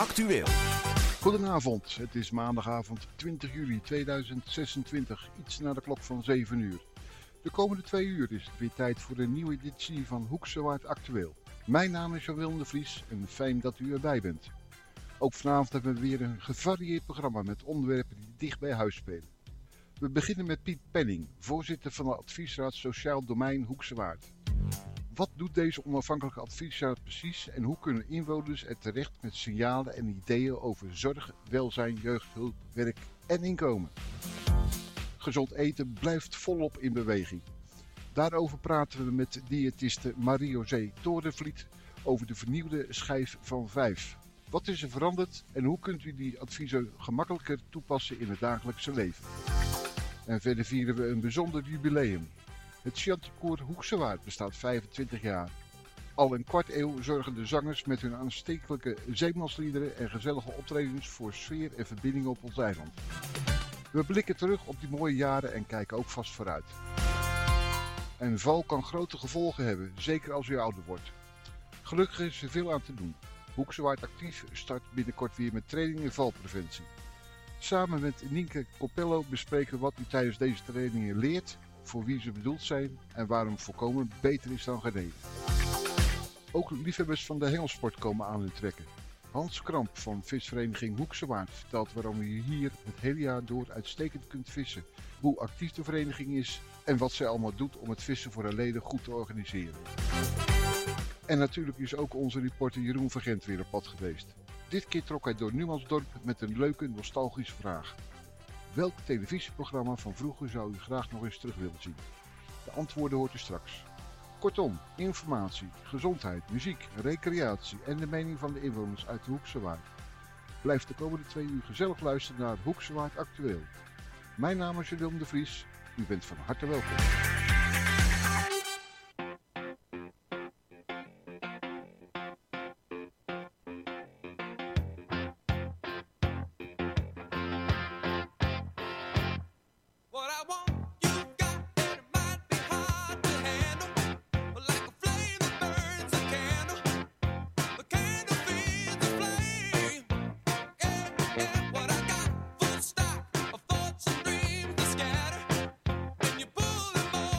Actueel. Goedenavond, het is maandagavond 20 juli 2026, iets na de klok van 7 uur. De komende 2 uur is het weer tijd voor een nieuwe editie van Hoekse Waard Actueel. Mijn naam is Jan-Willem de Vries en fijn dat u erbij bent. Ook vanavond hebben we weer een gevarieerd programma met onderwerpen die dicht bij huis spelen. We beginnen met Piet Penning, voorzitter van de adviesraad Sociaal Domein Hoekse Waard. Wat doet deze onafhankelijke adviesraad precies en hoe kunnen inwoners er terecht met signalen en ideeën over zorg, welzijn, jeugdhulp, werk en inkomen? Gezond eten blijft volop in beweging. Daarover praten we met diëtiste Marie-José Torenvliet over de vernieuwde schijf van 5. Wat is er veranderd en hoe kunt u die adviezen gemakkelijker toepassen in het dagelijkse leven? En verder vieren we een bijzonder jubileum. Het Chanticoor Hoekse Waard bestaat 25 jaar. Al een kwart eeuw zorgen de zangers met hun aanstekelijke zeemansliederen en gezellige optredens voor sfeer en verbinding op ons eiland. We blikken terug op die mooie jaren en kijken ook vast vooruit. Een val kan grote gevolgen hebben, zeker als u ouder wordt. Gelukkig is er veel aan te doen. Hoekse Waard Actief start binnenkort weer met trainingen valpreventie. Samen met Nienke Coppello bespreken we wat u tijdens deze trainingen leert, voor wie ze bedoeld zijn en waarom voorkomen beter is dan genezen. Ook liefhebbers van de hengelsport komen aan hun trekken. Hans Kramp van visvereniging Hoekse Waard vertelt waarom u hier het hele jaar door uitstekend kunt vissen, hoe actief de vereniging is en wat zij allemaal doet om het vissen voor haar leden goed te organiseren. En natuurlijk is ook onze reporter Jeroen Vergent weer op pad geweest. Dit keer trok hij door Numansdorp met een leuke nostalgische vraag. Welk televisieprogramma van vroeger zou u graag nog eens terug willen zien? De antwoorden hoort u straks. Kortom, informatie, gezondheid, muziek, recreatie en de mening van de inwoners uit de Hoekse Waard. Blijf de komende 2 uur gezellig luisteren naar Hoekse Waard Actueel. Mijn naam is Jan-Willem de Vries. U bent van harte welkom. What I got full stock of thoughts and dreams to scatter. When you pull them all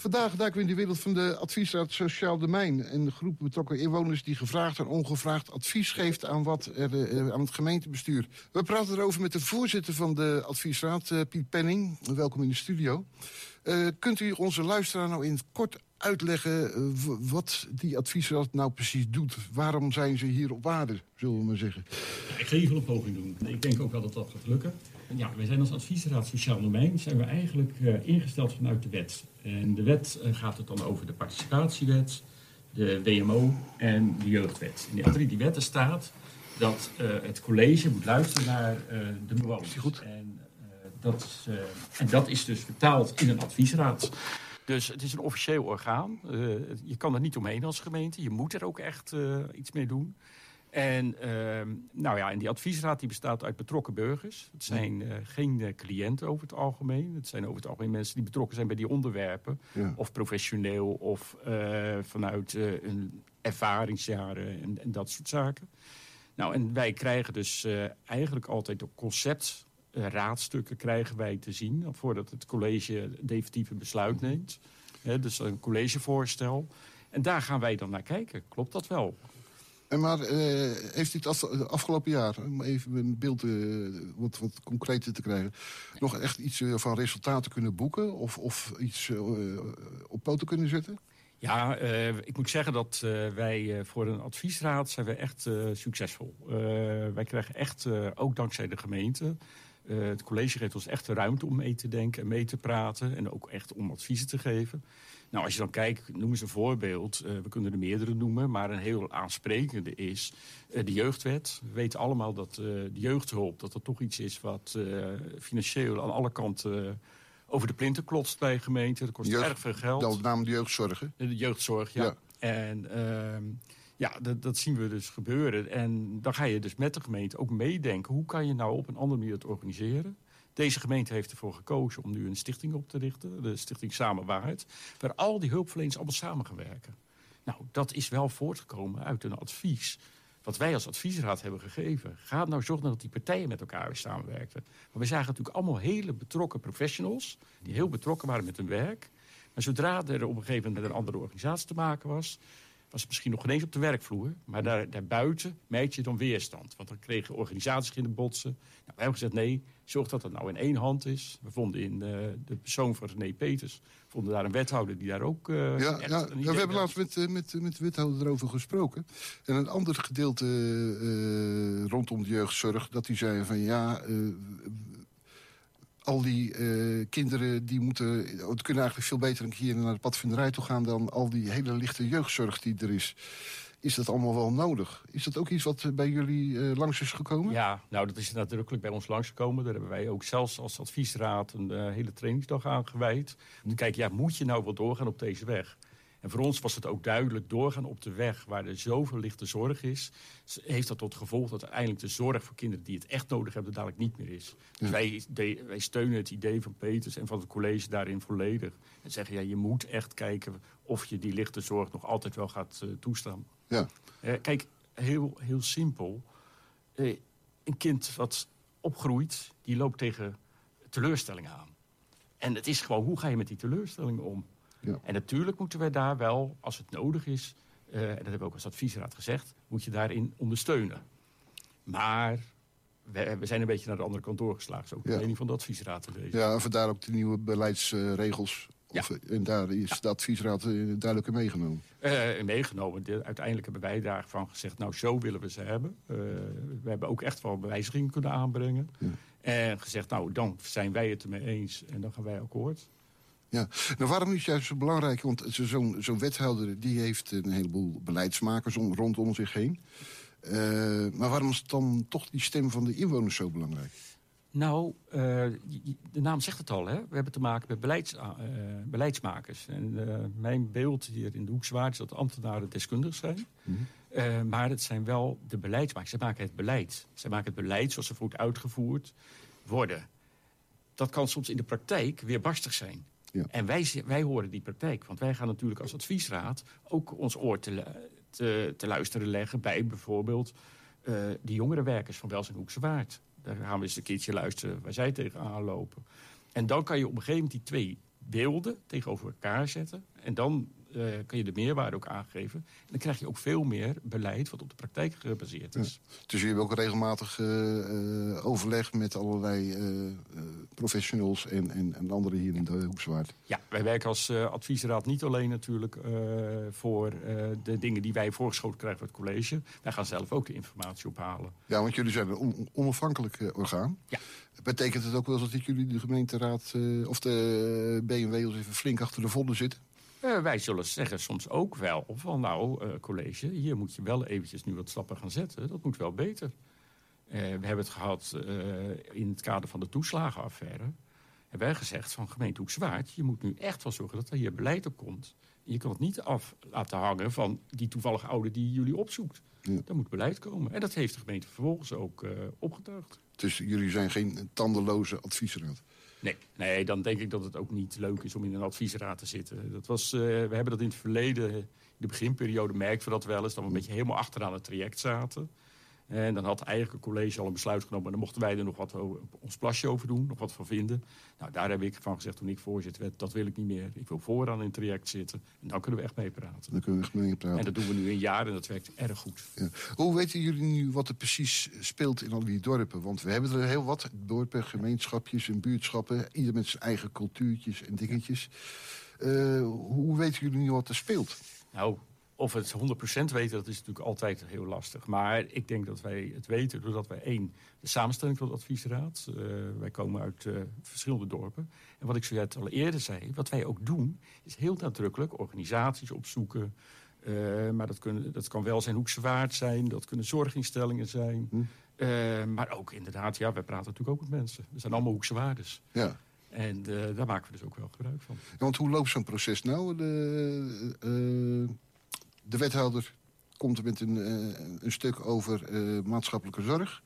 Vandaag duiken we in de wereld van de adviesraad Sociaal Domein. Een groep betrokken inwoners die gevraagd en ongevraagd advies geeft aan aan het gemeentebestuur. We praten erover met de voorzitter van de adviesraad, Piet Penning. Welkom in de studio. Kunt u onze luisteraar nou in het kort uitleggen wat die adviesraad nou precies doet? Waarom zijn ze hier op aarde, zullen we maar zeggen? Ja, ik ga hier wel een poging doen. Ik denk ook wel dat dat gaat lukken. Ja, wij zijn als adviesraad Sociaal Domein zijn we eigenlijk ingesteld vanuit de wet. En de wet gaat het dan over de participatiewet, de WMO en de jeugdwet. In die drie wetten staat dat het college moet luisteren naar de bewoners. Is die goed? En dat is dus vertaald in een adviesraad. Dus het is een officieel orgaan. Je kan er niet omheen als gemeente. Je moet er ook echt iets mee doen. En en die adviesraad die bestaat uit betrokken burgers. Het zijn geen cliënten over het algemeen. Het zijn over het algemeen mensen die betrokken zijn bij die onderwerpen. Ja. Of professioneel of vanuit hun ervaringsjaren en dat soort zaken. Nou, en wij krijgen dus eigenlijk altijd op concept raadstukken krijgen wij te zien voordat het college definitieve besluit neemt. Dus een collegevoorstel. En daar gaan wij dan naar kijken. Klopt dat wel? Maar heeft u het afgelopen jaar, om even een beeld wat concreter te krijgen, nog echt iets van resultaten kunnen boeken of iets op poten kunnen zetten? Ja, ik moet zeggen dat wij voor een adviesraad zijn we echt succesvol. Wij krijgen echt, ook dankzij de gemeente, het college geeft ons echt de ruimte om mee te denken en mee te praten. En ook echt om adviezen te geven. Nou, als je dan kijkt, noem eens een voorbeeld. We kunnen er meerdere noemen, maar een heel aansprekende is de jeugdwet. We weten allemaal dat de jeugdhulp, dat toch iets is wat financieel aan alle kanten over de plinten klotst bij gemeenten. Dat kost erg veel geld. Dat namelijk de jeugdzorg, hè? De jeugdzorg, ja. En dat zien we dus gebeuren. En dan ga je dus met de gemeente ook meedenken. Hoe kan je nou op een andere manier het organiseren? Deze gemeente heeft ervoor gekozen om nu een stichting op te richten. De stichting Samenwaard. Waar al die hulpverleners allemaal samen gaan werken. Nou, dat is wel voortgekomen uit een advies. Wat wij als adviesraad hebben gegeven. Ga nou zorgen dat die partijen met elkaar weer samenwerken. Maar we zagen natuurlijk allemaal hele betrokken professionals. Die heel betrokken waren met hun werk. Maar zodra er op een gegeven moment met een andere organisatie te maken was het misschien nog geen eens op de werkvloer. Maar daarbuiten merk je dan weerstand. Want dan kregen organisaties in de botsen. Nou, wij hebben gezegd, nee, zorg dat het nou in één hand is. We vonden in de persoon van René Peters vonden daar een wethouder die daar ook we hebben laatst met de wethouder erover gesproken. En een ander gedeelte rondom de jeugdzorg, dat die zei van al die kinderen die kunnen eigenlijk veel beter een keer naar de padvinderij toe gaan dan al die hele lichte jeugdzorg die er is. Is dat allemaal wel nodig? Is dat ook iets wat bij jullie langs is gekomen? Ja, nou dat is nadrukkelijk bij ons langsgekomen. Daar hebben wij ook zelfs als adviesraad een hele trainingsdag aan gewijd. Om te kijken, moet je nou wel doorgaan op deze weg? En voor ons was het ook duidelijk, doorgaan op de weg waar er zoveel lichte zorg is, heeft dat tot gevolg dat uiteindelijk de zorg voor kinderen die het echt nodig hebben, dadelijk niet meer is. Dus wij steunen het idee van Peters en van het college daarin volledig. En zeggen, je moet echt kijken of je die lichte zorg nog altijd wel gaat toestaan. Ja. Kijk, heel, heel simpel. Een kind wat opgroeit, die loopt tegen teleurstellingen aan. En het is gewoon, hoe ga je met die teleurstellingen om? Ja. En natuurlijk moeten wij daar wel, als het nodig is, en dat hebben we ook als adviesraad gezegd, moet je daarin ondersteunen. Maar we zijn een beetje naar de andere kant doorgeslagen. Zo ook de mening van de adviesraad te lezen. Ja, en vandaar ook de nieuwe beleidsregels. En daar is de adviesraad duidelijk in meegenomen. Uiteindelijk hebben wij daarvan gezegd, nou zo willen we ze hebben. We hebben ook echt wel wijzigingen kunnen aanbrengen. Ja. En gezegd, nou dan zijn wij het ermee eens en dan gaan wij akkoord. Ja, nou waarom is het juist zo belangrijk? Want zo'n wethouder die heeft een heleboel beleidsmakers rondom zich heen. Maar waarom is dan toch die stem van de inwoners zo belangrijk? Nou, de naam zegt het al, hè? We hebben te maken met beleidsmakers. En mijn beeld hier in de Hoekse Waard is dat de ambtenaren deskundig zijn. Mm-hmm. Maar het zijn wel de beleidsmakers. Zij maken het beleid. Zij maken het beleid zoals ze goed uitgevoerd worden. Dat kan soms in de praktijk weer barstig zijn. Ja. En wij horen die praktijk. Want wij gaan natuurlijk als adviesraad ook ons oor te luisteren leggen bij bijvoorbeeld die jongerenwerkers van Wels en Hoekse Waard. Daar gaan we eens een keertje luisteren waar zij tegenaan lopen. En dan kan je op een gegeven moment die twee beelden tegenover elkaar zetten. En dan kan je de meerwaarde ook aangeven. En dan krijg je ook veel meer beleid wat op de praktijk gebaseerd is. Ja. Dus jullie hebben ook regelmatig overleg met allerlei professionals en anderen hier in de Hoekse Waard. Ja, wij werken als adviesraad niet alleen natuurlijk voor de dingen die wij voorgeschoten krijgen van het college. Wij gaan zelf ook de informatie ophalen. Ja, want jullie zijn een onafhankelijk orgaan. Ja. Betekent het ook wel eens dat jullie de gemeenteraad of de B&W eens even flink achter de volle zitten? Wij zullen zeggen soms ook wel van college, hier moet je wel eventjes nu wat stappen gaan zetten. Dat moet wel beter. We hebben het gehad in het kader van de toeslagenaffaire. Hebben wij gezegd van gemeente Hoekse Waard, je moet nu echt wel zorgen dat er hier beleid op komt. Je kan het niet af laten hangen van die toevallige oude die jullie opzoekt. Ja. Er moet beleid komen. En dat heeft de gemeente vervolgens ook opgetuigd. Dus jullie zijn geen tandeloze adviesraad? Nee, dan denk ik dat het ook niet leuk is om in een adviesraad te zitten. We hebben dat in het verleden, in de beginperiode, merkten we dat wel eens, dat we een beetje helemaal achteraan het traject zaten. En dan had eigenlijk een college al een besluit genomen, en dan mochten wij er nog wat ons plasje over doen, nog wat van vinden. Nou, daar heb ik van gezegd toen ik voorzitter werd, dat wil ik niet meer. Ik wil vooraan in het traject zitten en dan kunnen we echt meepraten. Dan kunnen we echt meepraten. En dat doen we nu een jaar en dat werkt erg goed. Ja. Hoe weten jullie nu wat er precies speelt in al die dorpen? Want we hebben er heel wat dorpen, gemeenschapjes en buurtschappen. Ieder met zijn eigen cultuurtjes en dingetjes. Hoe weten jullie nu wat er speelt? Nou, of we het 100% weten, dat is natuurlijk altijd heel lastig. Maar ik denk dat wij het weten doordat wij de samenstelling van de adviesraad. Wij komen uit verschillende dorpen. En wat ik zojuist al eerder zei, wat wij ook doen, is heel nadrukkelijk organisaties opzoeken. Maar dat kan wel zijn Hoekse Waard zijn, dat kunnen zorginstellingen zijn. Maar ook inderdaad, ja, wij praten natuurlijk ook met mensen. We zijn allemaal Hoekse Waardes. Ja. En daar maken we dus ook wel gebruik van. Ja, want hoe loopt zo'n proces nou? De wethouder komt er met een stuk over maatschappelijke zorg.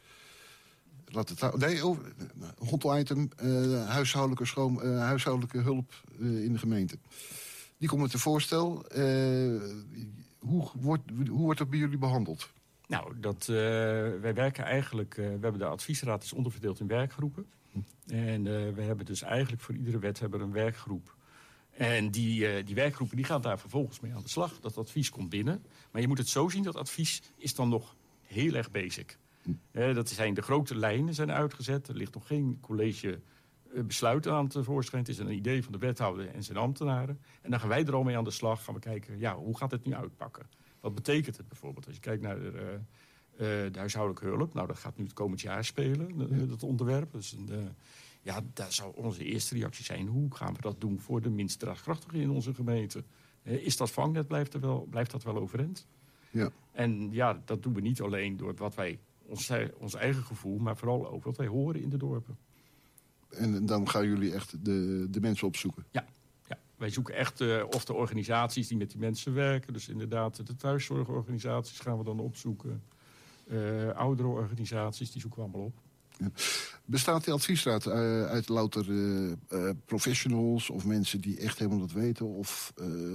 Hot item, huishoudelijke hulp in de gemeente. Die komt met een voorstel. Hoe wordt dat bij jullie behandeld? Nou, wij werken eigenlijk. We hebben de adviesraad is onderverdeeld in werkgroepen. En we hebben dus eigenlijk voor iedere wethebber een werkgroep. En die werkgroepen die gaan daar vervolgens mee aan de slag. Dat advies komt binnen. Maar je moet het zo zien, dat advies is dan nog heel erg basic. Dat zijn de grote lijnen zijn uitgezet. Er ligt nog geen college besluit aan te voorschijn. Het is een idee van de wethouder en zijn ambtenaren. En dan gaan wij er al mee aan de slag. Gaan we kijken, ja, hoe gaat het nu uitpakken? Wat betekent het bijvoorbeeld? Als je kijkt naar de huishoudelijke hulp. Nou, dat gaat nu het komend jaar spelen, dat onderwerp. Dus ja, daar zou onze eerste reactie zijn. Hoe gaan we dat doen voor de minst draagkrachtigen in onze gemeente? Is dat vangnet, blijft dat wel overeind? Ja. En ja, dat doen we niet alleen door wat wij, ons eigen gevoel, maar vooral ook wat wij horen in de dorpen. En dan gaan jullie echt de mensen opzoeken? Ja. Wij zoeken echt of de organisaties die met die mensen werken. Dus inderdaad, de thuiszorgorganisaties gaan we dan opzoeken. Oudere organisaties, die zoeken we allemaal op. Ja. Bestaat de adviesraad uit louter professionals of mensen die echt helemaal dat weten? Of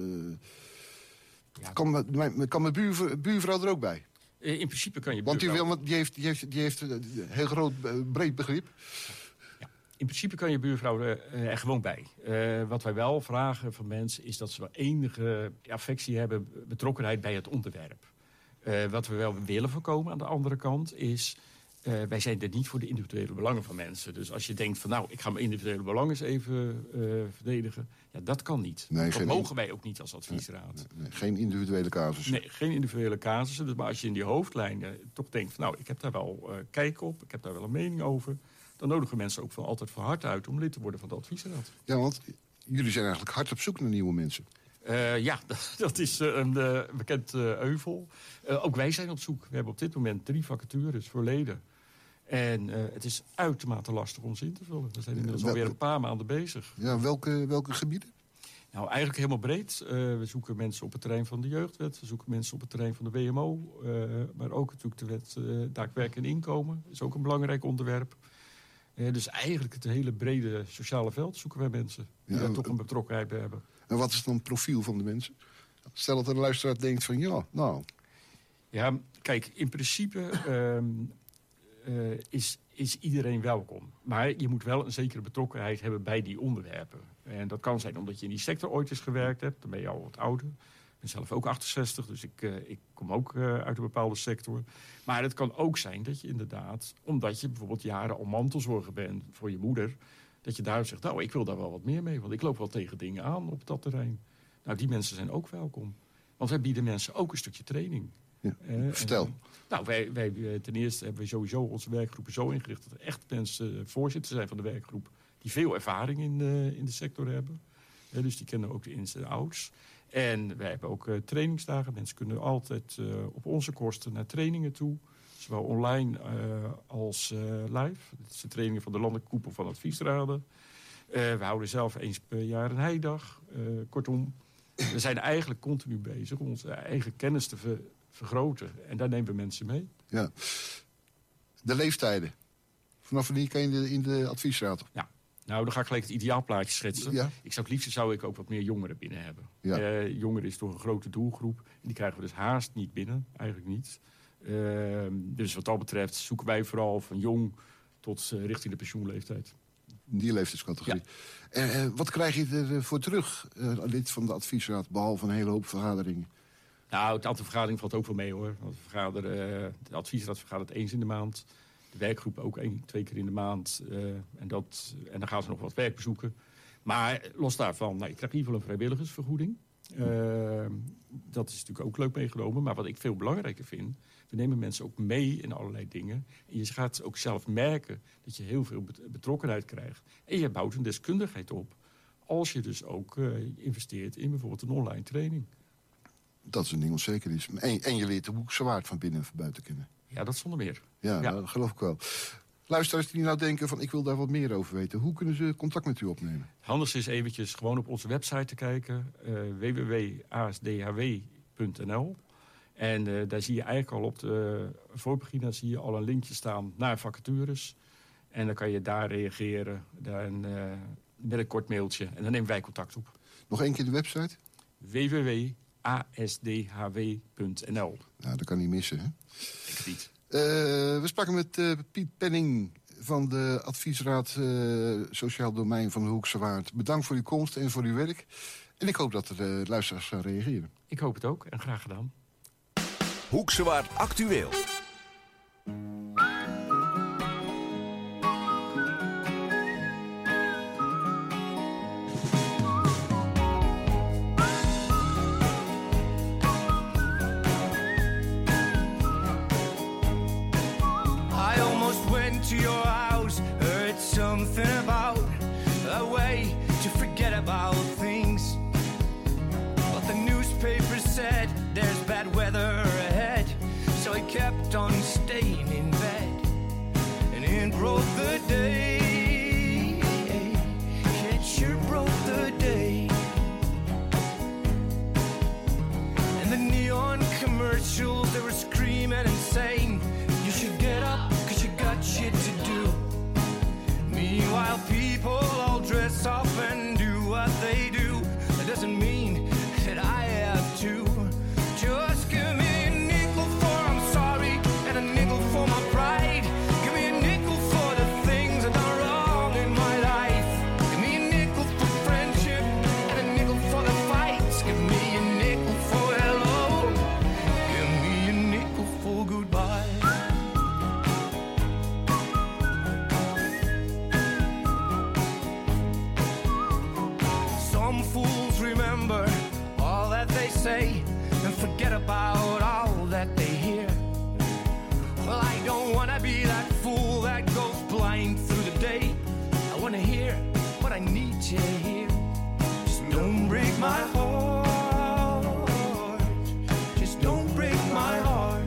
kan mijn buurvrouw er ook bij? In principe kan je buurvrouw... Want die heeft een heel groot, breed begrip. Ja. In principe kan je buurvrouw er gewoon bij. Wat wij wel vragen van mensen is dat ze wel enige affectie hebben, betrokkenheid bij het onderwerp. Wat we wel willen voorkomen aan de andere kant is, wij zijn er niet voor de individuele belangen van mensen. Dus als je denkt van nou, ik ga mijn individuele belangen eens even verdedigen. Ja, dat kan niet. Dat mogen wij ook niet als adviesraad. Nee, geen individuele casussen. Nee, geen individuele casussen. Dus maar als je in die hoofdlijnen toch denkt van nou, ik heb daar wel kijk op. Ik heb daar wel een mening over. Dan nodigen mensen ook altijd van harte uit om lid te worden van de adviesraad. Ja, want jullie zijn eigenlijk hard op zoek naar nieuwe mensen. Ja, dat is een bekend euvel. Ook wij zijn op zoek. We hebben op dit moment 3 vacatures voor leden. En het is uitermate lastig om ze in te vullen. We zijn inmiddels alweer een paar maanden bezig. Ja, welke gebieden? Nou, eigenlijk helemaal breed. We zoeken mensen op het terrein van de jeugdwet. We zoeken mensen op het terrein van de WMO. Maar ook natuurlijk de wet taakwerk en inkomen. Dat is ook een belangrijk onderwerp. Dus eigenlijk het hele brede sociale veld zoeken wij mensen die daar toch een betrokkenheid bij hebben. En wat is dan het profiel van de mensen? Stel dat een luisteraar denkt van ja, nou... Ja, kijk, in principe is is iedereen welkom. Maar je moet wel een zekere betrokkenheid hebben bij die onderwerpen. En dat kan zijn omdat je in die sector ooit eens gewerkt hebt. Dan ben je al wat ouder. Ik ben zelf ook 68, dus ik kom ook uit een bepaalde sector. Maar het kan ook zijn dat je inderdaad, omdat je bijvoorbeeld jaren al mantelzorger bent voor je moeder, dat je daar zegt, nou, ik wil daar wel wat meer mee. Want ik loop wel tegen dingen aan op dat terrein. Nou, die mensen zijn ook welkom. Want wij bieden mensen ook een stukje training. Ja, vertel. Wij ten eerste hebben we sowieso onze werkgroepen zo ingericht dat er echt mensen voorzitter zijn van de werkgroep die veel ervaring in de sector hebben. Dus die kennen ook de ins en outs. En wij hebben ook trainingsdagen. Mensen kunnen altijd op onze kosten naar trainingen toe. Zowel online als live. Dat is de trainingen van de landelijke koepel van adviesraden. We houden zelf eens per jaar een heidag. Kortom, we zijn eigenlijk continu bezig om onze eigen kennis te vergroten. En daar nemen we mensen mee. Ja. De leeftijden. Vanaf wanneer kan je in de adviesraad? Ja. Nou, dan ga ik gelijk het ideaalplaatje schetsen. Ja. Het liefst zou ik ook wat meer jongeren binnen hebben. Ja. Jongeren is toch een grote doelgroep. En die krijgen we dus haast niet binnen. Eigenlijk niet. Dus wat dat betreft zoeken wij vooral van jong tot richting de pensioenleeftijd. Die leeftijdscategorie. Ja. Wat krijg je ervoor terug, lid van de adviesraad, behalve een hele hoop vergaderingen? Nou, het aantal vergaderingen valt ook wel mee, hoor. Want de adviesraad vergadert eens in de maand. De werkgroep ook 2 keer in de maand. En dan gaan ze nog wat werk bezoeken. Maar los daarvan, ik krijg in ieder geval een vrijwilligersvergoeding. Dat is natuurlijk ook leuk meegenomen. Maar wat ik veel belangrijker vind, we nemen mensen ook mee in allerlei dingen. En je gaat ook zelf merken dat je heel veel betrokkenheid krijgt. En je bouwt een deskundigheid op. Als je dus ook investeert in bijvoorbeeld een online training. Dat is een ding wat zeker is. En je leert de Hoekse Waard van binnen en van buiten kennen. Ja, dat zonder meer. Ja, dat geloof ik wel. Luisteraars die nou denken van ik wil daar wat meer over weten. Hoe kunnen ze contact met u opnemen? Het handigste is eventjes gewoon op onze website te kijken. www.asdhw.nl. En daar zie je eigenlijk al op de voorpagina zie je al een linkje staan naar vacatures. En dan kan je daar reageren met een kort mailtje. En dan nemen wij contact op. Nog één keer de website? www.asdhw.nl. Nou, dat kan niet missen, hè? Ik het niet. We spraken met Piet Penning van de adviesraad Sociaal Domein van de Hoekse Waard. Bedankt voor uw komst en voor uw werk. En ik hoop dat de luisteraars gaan reageren. Ik hoop het ook en graag gedaan. Hoekse Waard actueel. To your house, heard something about a way to forget about things. But the newspaper said there's bad weather ahead, so I kept on staying in bed. And it broke the day. It sure broke the day. And the neon commercials, they were screaming and saying, you should get up, cause you got shit to do. Meanwhile, people all dress up and do what they do. That doesn't mean that I have to. Just give me a nickel for I'm sorry, and a nickel for my pride. Give me a nickel for the things I've done wrong in my life. Give me a nickel for friendship, and a nickel for the fights. Give me a nickel for hello. Give me a nickel for goodbye. Some fools remember all that they say and forget about all that they hear. Well, I don't wanna be that fool that goes blind through the day. I wanna hear what I need to hear. Just don't break my heart. Just don't break my heart.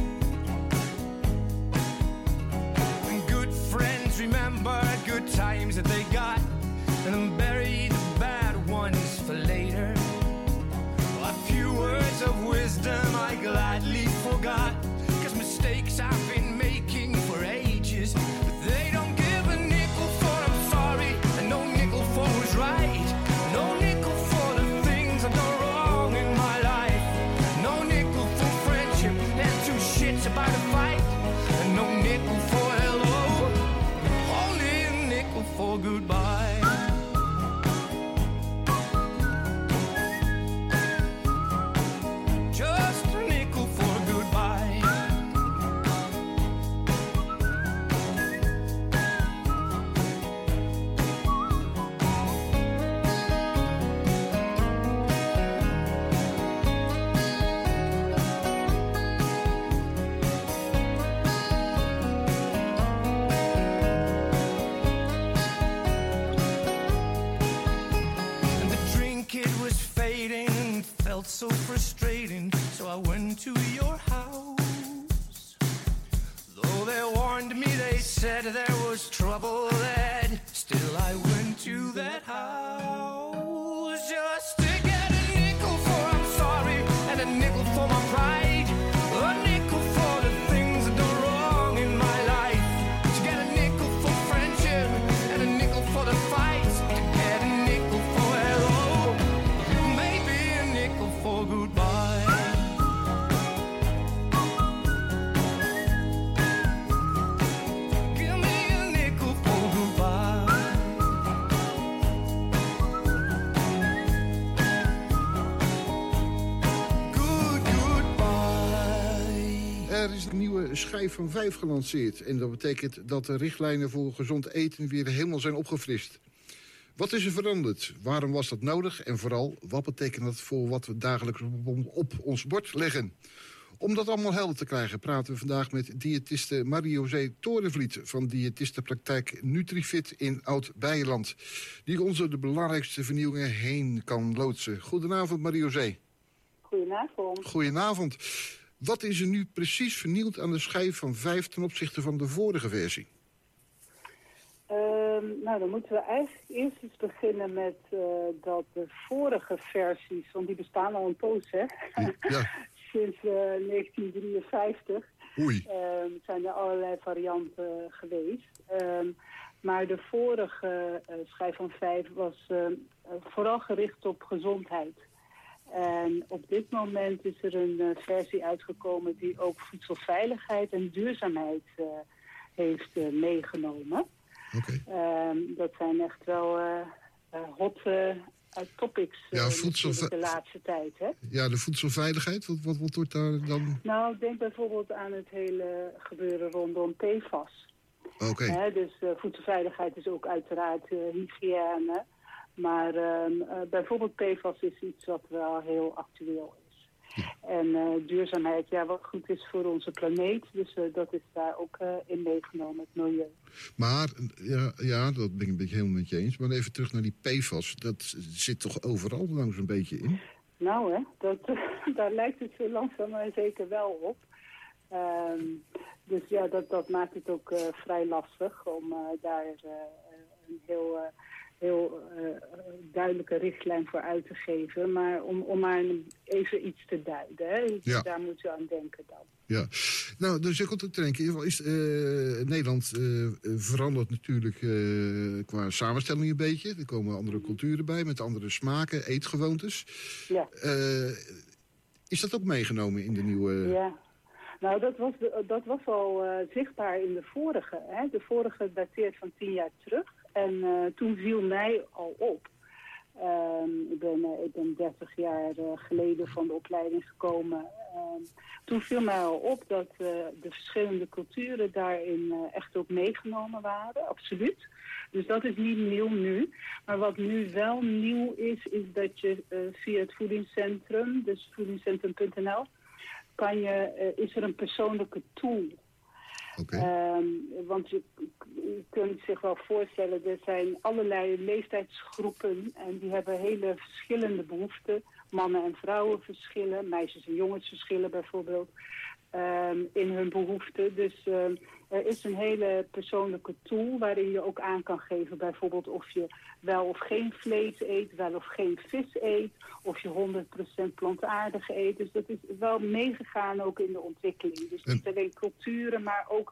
And good friends remember good times that they got and then bury the bad ones for later. A few words of wisdom I gladly forgot, cause mistakes I've been making for ages. But they don't give a nickel for I'm sorry, and no nickel for who's right. No nickel for the things I've done wrong in my life. No nickel for friendship and two shits about a fight. And no nickel for hello. so frustrating, so I went to your house. Though they warned me, they said there was trouble ahead, still I went to that house just to get a nickel for I'm sorry, and a nickel for my pride, a nickel for the things I've done wrong in my life, to get a nickel for friendship, and a nickel for the fights, to get a nickel for hello, maybe a nickel for goodbye. Give me a nickel for goodbye. Er is een nieuwe schijf van 5 gelanceerd. En dat betekent dat de richtlijnen voor gezond eten weer helemaal zijn opgefrist. Wat is er veranderd? Waarom was dat nodig? En vooral, wat betekent dat voor wat we dagelijks op ons bord leggen? Om dat allemaal helder te krijgen praten we vandaag met diëtiste Marie-José Torenvliet van diëtistenpraktijk Nutrifit in Oud-Beijerland, die ons door de belangrijkste vernieuwingen heen kan loodsen. Goedenavond Marie-José. Goedenavond. Goedenavond. Wat is er nu precies vernieuwd aan de schijf van 5 ten opzichte van de vorige versie? Nou, dan moeten we eigenlijk eerst eens beginnen met dat de vorige versies, want die bestaan al een poos, hè? Ja. Sinds 1953 Oei. zijn er allerlei varianten geweest. Maar de vorige schijf van 5 was vooral gericht op gezondheid. En op dit moment is er een versie uitgekomen die ook voedselveiligheid en duurzaamheid heeft meegenomen. Okay. Dat zijn echt wel hot topics de laatste tijd. Hè? Ja, de voedselveiligheid, wat wordt daar dan? Nou, denk bijvoorbeeld aan het hele gebeuren rondom PFAS. Oké. Dus voedselveiligheid is ook uiteraard hygiëne. Maar bijvoorbeeld PFAS is iets wat wel heel actueel is. Ja. En duurzaamheid, ja, wat goed is voor onze planeet. Dus dat is daar ook in meegenomen, het milieu. Maar, ja, dat ben ik een beetje helemaal met je eens. Maar even terug naar die PFAS. Dat zit toch overal langs een beetje in? Nou, hè, daar lijkt het zo langzaam maar zeker wel op. Dus ja, dat maakt het ook vrij lastig om daar een heel duidelijke richtlijn voor uit te geven. Maar om maar even iets te duiden. Hè? Ja. Daar moet je aan denken dan. Ja, nou, dus ik te denken, Nederland verandert natuurlijk qua samenstelling een beetje. Er komen andere culturen bij met andere smaken, eetgewoontes. Ja. Is dat ook meegenomen in de nieuwe... Ja. Nou, dat was al zichtbaar in de vorige. Hè? De vorige dateert van 10 jaar terug. En toen viel mij al op. Ik ben 30 jaar geleden van de opleiding gekomen. Toen viel mij al op dat de verschillende culturen daarin echt ook meegenomen waren. Absoluut. Dus dat is niet nieuw nu. Maar wat nu wel nieuw is dat je via het voedingscentrum, dus voedingscentrum.nl, is er een persoonlijke tool. Okay. Want je kunt zich wel voorstellen, er zijn allerlei leeftijdsgroepen en die hebben hele verschillende behoeften. Mannen en vrouwen verschillen, meisjes en jongens verschillen bijvoorbeeld in hun behoeften. Dus er is een hele persoonlijke tool waarin je ook aan kan geven bijvoorbeeld of je wel of geen vlees eet, wel of geen vis eet, of je 100% plantaardig eet. Dus dat is wel meegegaan ook in de ontwikkeling. Dus niet alleen culturen, maar ook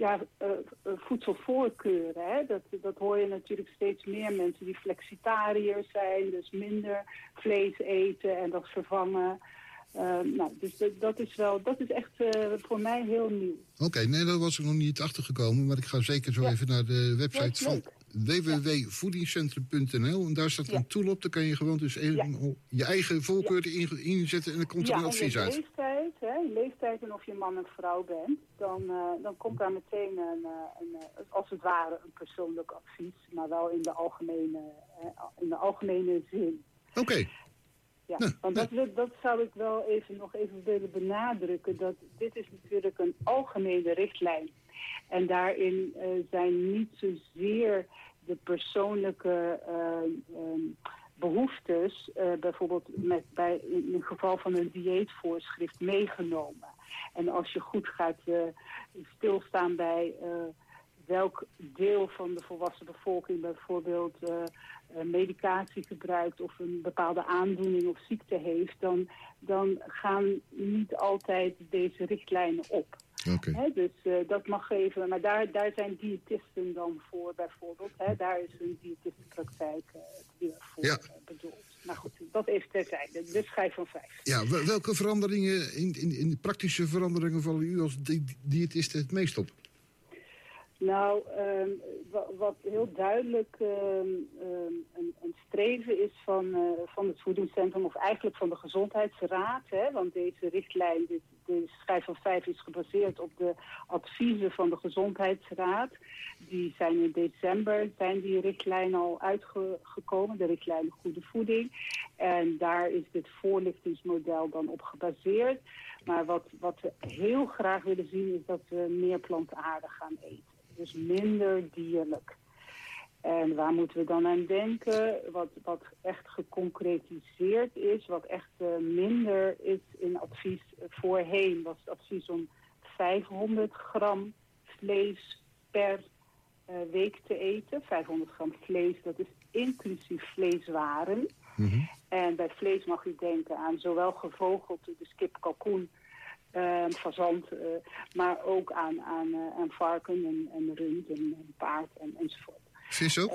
voedselvoorkeuren. Hè? Dat hoor je natuurlijk steeds meer mensen die flexitariërs zijn, dus minder vlees eten en dat vervangen. Dus dat is echt voor mij heel nieuw. Oké, nee, daar was ik nog niet achter gekomen, maar ik ga zeker zo even naar de website van www.voedingscentrum.nl en daar staat een tool op. Dan kan je gewoon dus je eigen voorkeur inzetten en dan komt er een advies uit. Je leeftijd en of je man en vrouw bent, dan komt daar meteen als het ware een persoonlijk advies, maar wel in de algemene zin. Oké. Ja, want dat zou ik wel nog even willen benadrukken. Dat dit is natuurlijk een algemene richtlijn. En daarin zijn niet zozeer de persoonlijke behoeftes, bijvoorbeeld in het geval van een dieetvoorschrift, meegenomen. En als je goed gaat stilstaan bij welk deel van de volwassen bevolking bijvoorbeeld medicatie gebruikt of een bepaalde aandoening of ziekte heeft, dan gaan niet altijd deze richtlijnen op. Okay. Dus dat mag even, maar daar zijn diëtisten dan voor bijvoorbeeld. Daar is een diëtistenpraktijk weer voor bedoeld. Maar goed, dat even terzijde. De schijf van 5. Ja, welke veranderingen, in de praktische veranderingen vallen u als diëtiste het meest op? Nou, wat heel duidelijk een streven is van het voedingscentrum, of eigenlijk van de Gezondheidsraad, want deze richtlijn, deze schijf van 5 is gebaseerd op de adviezen van de Gezondheidsraad. Die zijn in december, die richtlijnen al uitgekomen, de richtlijn Goede Voeding. En daar is dit voorlichtingsmodel dan op gebaseerd. Maar wat we heel graag willen zien is dat we meer plantaardig gaan eten. Dus minder dierlijk. En waar moeten we dan aan denken? Wat echt geconcretiseerd is, wat echt minder is in advies. Voorheen was het advies om 500 gram vlees per week te eten. 500 gram vlees, dat is inclusief vleeswaren. Mm-hmm. En bij vlees mag u denken aan zowel gevogelte, dus kip, kalkoen, fazant, maar ook aan varken en rund en paard enzovoort. Vis ook?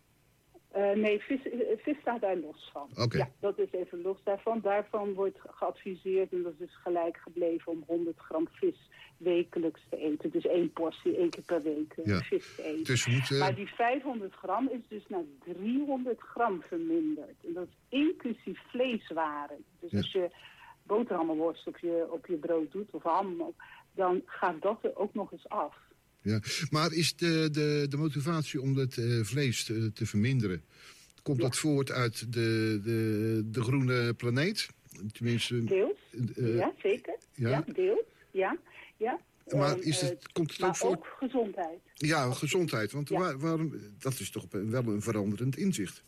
Nee, vis staat daar los van. Okay. Ja, dat is even los daarvan. Daarvan wordt geadviseerd, en dat is gelijk gebleven, om 100 gram vis wekelijks te eten. Dus 1 portie, 1 keer per week vis te eten. Dus maar die 500 gram is dus naar 300 gram verminderd. En dat is inclusief vleeswaren. Dus als je boterhammenworst op je brood doet, of ham, dan gaat dat er ook nog eens af. Ja, maar is de motivatie om het vlees te verminderen, komt dat voort uit de groene planeet? Tenminste, deels, ja, zeker. Ja, deels, ja. Maar komt het ook voort? Ook gezondheid. Ja, gezondheid, want waarom, dat is toch wel een veranderend inzicht.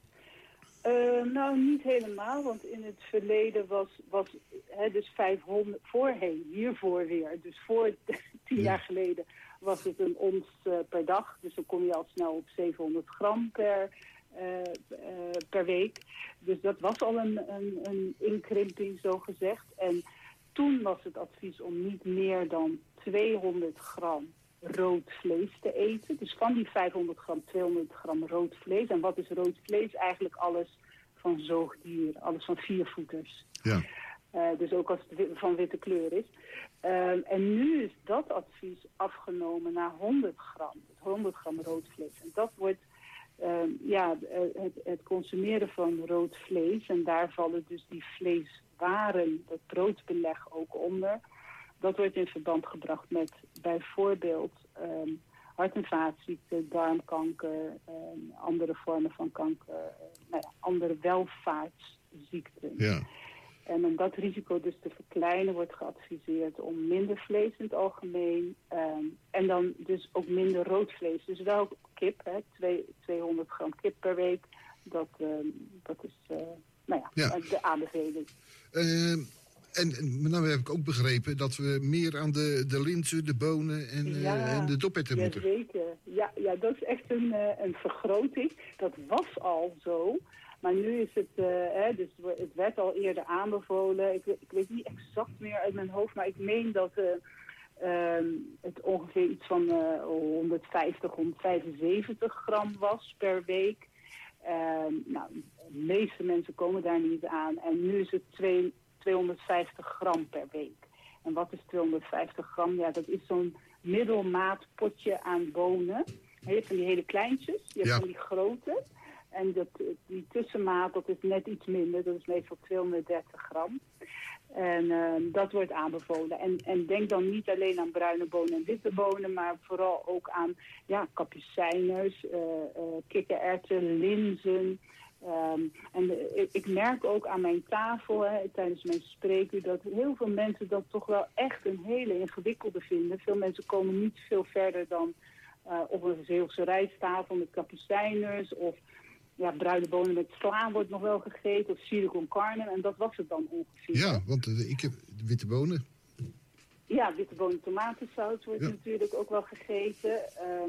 Nou, niet helemaal, want in het verleden was dus 500, hiervoor weer, dus voor 10 jaar geleden was het een ons per dag. Dus dan kom je al snel op 700 gram per week. Dus dat was al een inkrimping, zo gezegd. En toen was het advies om niet meer dan 200 gram rood vlees te eten. Dus van die 500 gram, 200 gram rood vlees. En wat is rood vlees? Eigenlijk alles van zoogdieren, alles van viervoeters. Ja. Dus ook als het van witte kleur is. En nu is dat advies afgenomen naar 100 gram. Dus 100 gram rood vlees. En dat wordt het consumeren van rood vlees. En daar vallen dus die vleeswaren, dat broodbeleg ook onder. Dat wordt in verband gebracht met bijvoorbeeld hart- en vaatziekten, darmkanker, andere vormen van kanker, andere welvaartsziekten. Ja. En om dat risico dus te verkleinen wordt geadviseerd om minder vlees in het algemeen. En dan dus ook minder rood vlees. Dus wel kip, 200 gram kip per week. Dat is de aanbeveling. En nou heb ik ook begrepen dat we meer aan de linzen, de bonen en de doperwten moeten. Zeker. Ja, dat is echt een vergroting. Dat was al zo. Maar nu is het, dus het werd al eerder aanbevolen. Ik weet niet exact meer uit mijn hoofd, maar ik meen dat het ongeveer iets van 150, 175 gram was per week. De meeste mensen komen daar niet aan. En nu is het 250 gram per week. En wat is 250 gram? Ja, dat is zo'n middelmaat potje aan bonen. Je hebt van die hele kleintjes, je hebt van die grote. En die tussenmaat, dat is net iets minder. Dat is meestal 230 gram. En dat wordt aanbevolen. En denk dan niet alleen aan bruine bonen en witte bonen, maar vooral ook aan kapucijners, kikkererwten, linzen. Ik merk ook aan mijn tafel, tijdens mijn spreekuur, dat heel veel mensen dat toch wel echt een hele ingewikkelde vinden. Veel mensen komen niet veel verder dan op een Zeeuwse rijsttafel met kapucijners of bruine bonen met sla wordt nog wel gegeten. Of chili con carne. En dat was het dan ongeveer. Ja, want ik heb witte bonen. Ja, witte bonen tomatensaus wordt natuurlijk ook wel gegeten.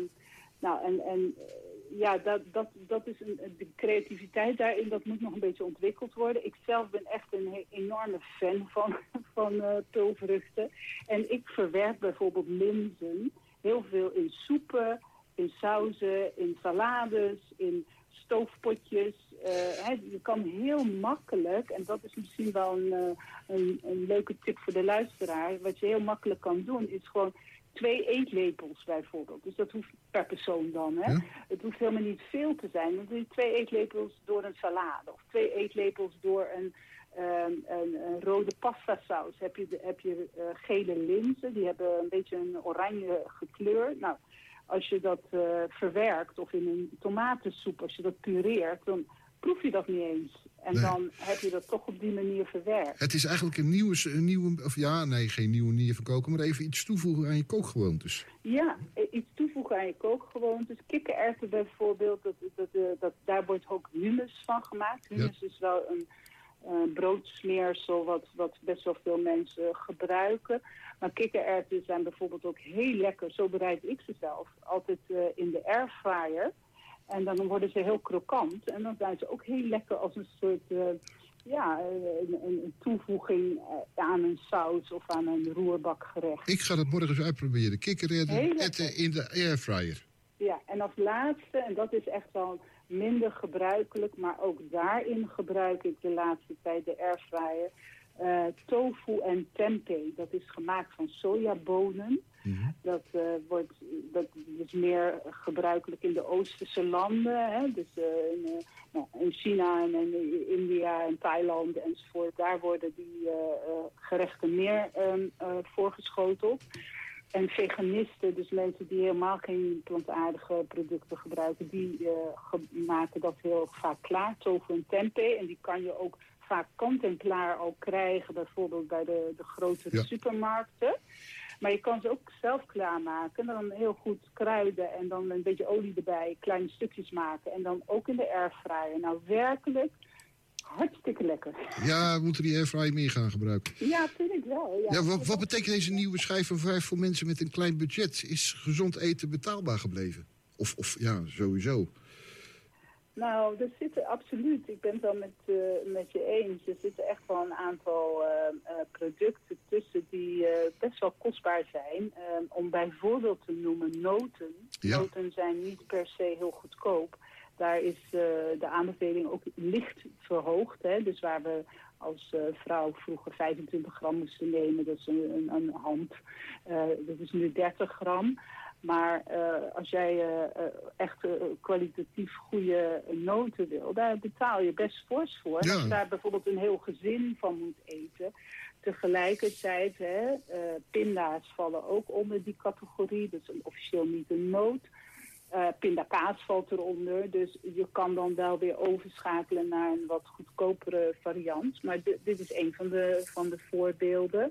Dat is de creativiteit daarin, dat moet nog een beetje ontwikkeld worden. Ik zelf ben echt een enorme fan van pulvruchten. En ik verwerk bijvoorbeeld linzen heel veel in soepen, in sauzen, in salades, in stoofpotjes. Je kan heel makkelijk, en dat is misschien wel een leuke tip voor de luisteraar. Wat je heel makkelijk kan doen, is gewoon 2 eetlepels bijvoorbeeld. Dus dat hoeft per persoon dan. Hè? Ja. Het hoeft helemaal niet veel te zijn. Dan doe je 2 eetlepels door een salade. Of 2 eetlepels door een rode pastasaus. Heb je gele linzen. Die hebben een beetje een oranje gekleur. Nou, als je dat verwerkt of in een tomatensoep, als je dat pureert, dan proef je dat niet eens. En dan heb je dat toch op die manier verwerkt. Het is eigenlijk een nieuwe geen nieuwe manier van koken, maar even iets toevoegen aan je kookgewoontes. Ja, iets toevoegen aan je kookgewoontes. Kikkererwten bijvoorbeeld, daar wordt ook hummus van gemaakt. Hummus is wel een broodsmeersel wat best wel veel mensen gebruiken. Maar kikkererwten zijn bijvoorbeeld ook heel lekker. Zo bereid ik ze zelf. Altijd in de airfryer. En dan worden ze heel krokant. En dan zijn ze ook heel lekker als een soort een toevoeging aan een saus of aan een roerbakgerecht. Ik ga dat morgen eens uitproberen. Kikkererwten in de airfryer. Ja, en als laatste, en dat is echt wel minder gebruikelijk, maar ook daarin gebruik ik de laatste tijd de airfryer. Tofu en tempeh. Dat is gemaakt van sojabonen. Mm-hmm. Dat is meer gebruikelijk in de Oosterse landen. Hè? Dus in China en in India en Thailand enzovoort. Daar worden die gerechten meer voorgeschoteld. En veganisten, dus mensen die helemaal geen plantaardige producten gebruiken, die maken dat heel vaak klaar. Tofu en tempeh. En die kan je ook vaak kant-en-klaar al krijgen, bijvoorbeeld bij de grotere supermarkten. Maar je kan ze ook zelf klaarmaken, dan heel goed kruiden en dan een beetje olie erbij, kleine stukjes maken en dan ook in de airfryer. Nou, werkelijk hartstikke lekker. Ja, we moeten die airfryer meer gaan gebruiken. Ja, vind ik wel. Ja, wat betekent deze nieuwe schijf van 5 voor mensen met een klein budget? Is gezond eten betaalbaar gebleven? Of sowieso? Nou, er zitten absoluut, ik ben het wel met je eens, er zitten echt wel een aantal producten tussen die best wel kostbaar zijn. Om bijvoorbeeld te noemen noten. Ja. Noten zijn niet per se heel goedkoop. Daar is de aanbeveling ook licht verhoogd. Hè? Dus waar we als vrouw vroeger 25 gram moesten nemen, dat is een hand. Dat is nu 30 gram. Maar als jij echt kwalitatief goede noten wil, daar betaal je best fors voor. Ja. Als je daar bijvoorbeeld een heel gezin van moet eten. Tegelijkertijd, pinda's vallen ook onder die categorie. Dat is officieel niet een noot. Pindakaas valt eronder. Dus je kan dan wel weer overschakelen naar een wat goedkopere variant. Maar dit is een van de voorbeelden.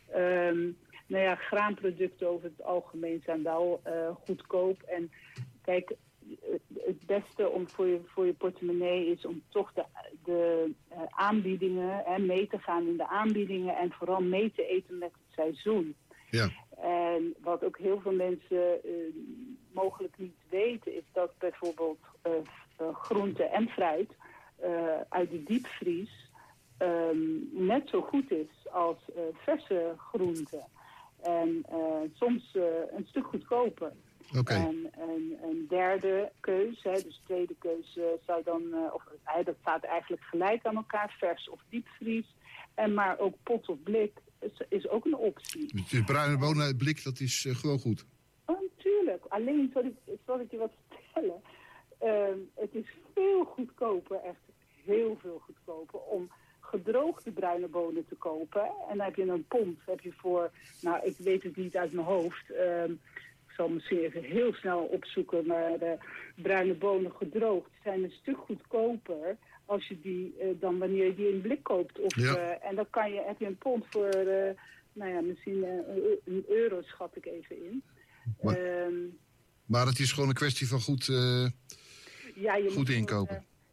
Graanproducten over het algemeen zijn wel goedkoop. En kijk, het beste om voor je portemonnee is om toch de aanbiedingen, mee te gaan in de aanbiedingen en vooral mee te eten met het seizoen. Ja. En wat ook heel veel mensen mogelijk niet weten, is dat bijvoorbeeld groente en fruit uit de diepvries net zo goed is als verse groenten. En soms een stuk goedkoper. Okay. En een derde keus, dus tweede keus zou dan, dat staat eigenlijk gelijk aan elkaar, vers of diepvries. Maar ook pot of blik is ook een optie. Dus bruine bonen uit blik, dat is gewoon goed? Oh, natuurlijk. Alleen, zal ik je wat vertellen. Het is veel goedkoper, echt heel veel goedkoper, om gedroogde bruine bonen te kopen. En dan heb je een pond, voor, ik weet het niet uit mijn hoofd. Ik zal misschien even heel snel opzoeken, maar de bruine bonen gedroogd zijn een stuk goedkoper als je die dan wanneer je die in blik koopt. En dan heb je een pond voor, misschien €1 schat ik even in. Maar het is gewoon een kwestie van goed inkopen.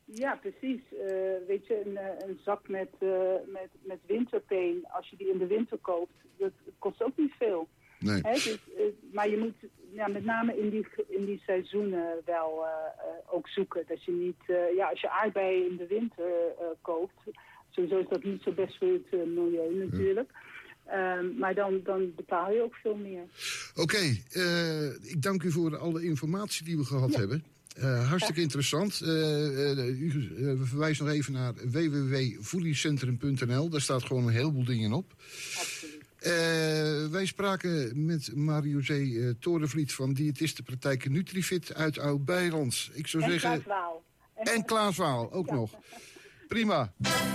Ja, precies. Weet je, een zak met winterpeen, als je die in de winter koopt, dat kost ook niet veel. Nee. Dus, maar je moet met name in die seizoenen wel ook zoeken. Dat je niet, als je aardbeien in de winter koopt, sowieso is dat niet zo best voor het milieu natuurlijk. Maar dan betaal je ook veel meer. Oké, ik dank u voor alle informatie die we gehad hebben. Hartstikke interessant. We verwijzen nog even naar www.voedingscentrum.nl. Daar staat gewoon een heleboel dingen op. Absoluut. Wij spraken met Marie-José Torenvliet van diëtistenpraktijk Nutrifit uit Oud-Beijerland. Ik zou zeggen... Klaas Waal. En Klaas Waal, ook nog. Prima.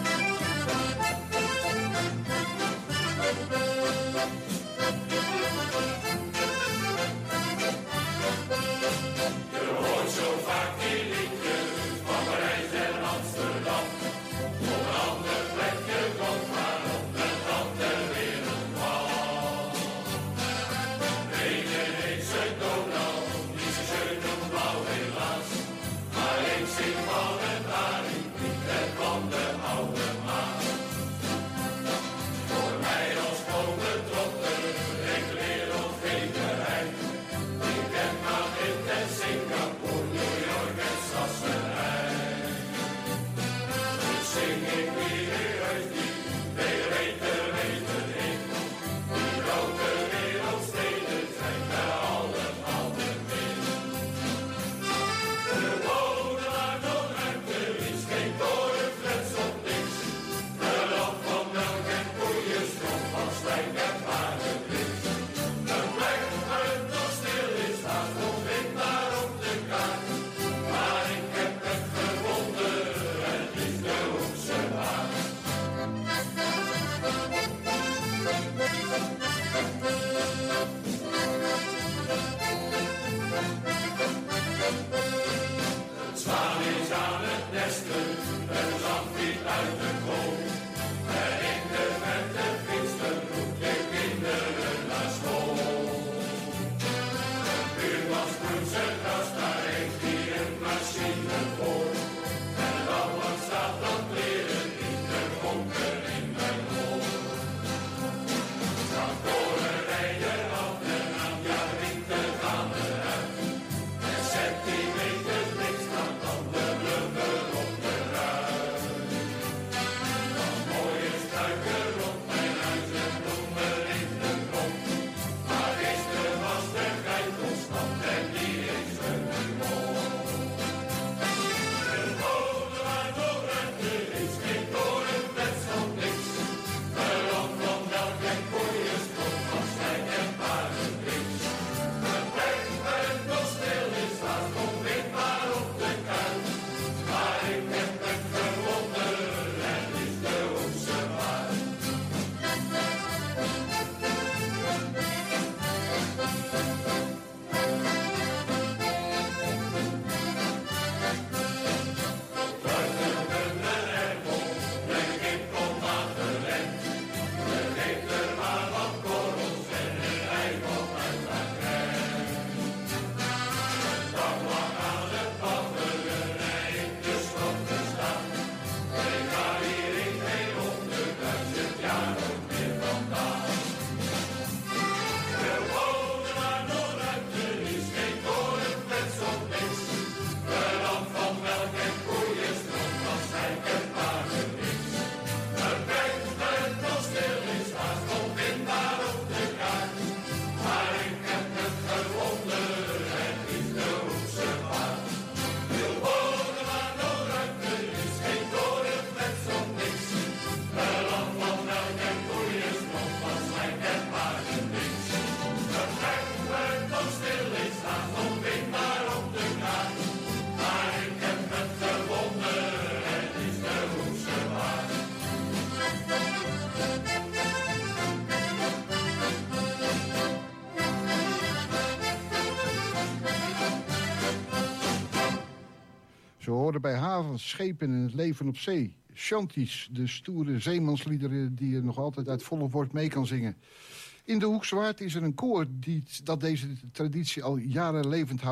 Ze horen bij havens, schepen en het leven op zee. Chanties, de stoere zeemansliederen die je nog altijd uit volle borst mee kan zingen. In de Hoekse Waard is er een koor dat deze traditie al jaren levend houdt.